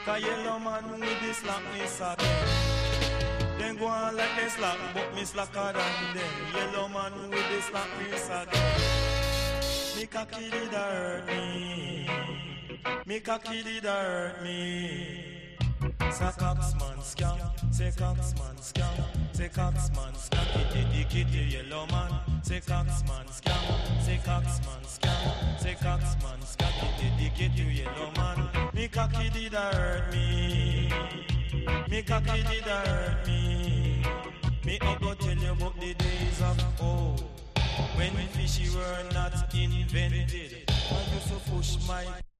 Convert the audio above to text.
Cause yellow man with the slackness again. Then go on like they slack, but me slacker than them. Yellow man with the slackness again. Me cocky did hurt me. Me cocky did hurt me. Say Coxman scam, say Coxman scam, say Coxman scam. Kitty kitty yellow man. Say Coxman scam, say Coxman scam, say Coxman scam. Kitty kitty yellow man. Me cocky did hurt me. Me cocky did hurt me. Me I go tell you about the days of old, when fishy were not invented. I used to push my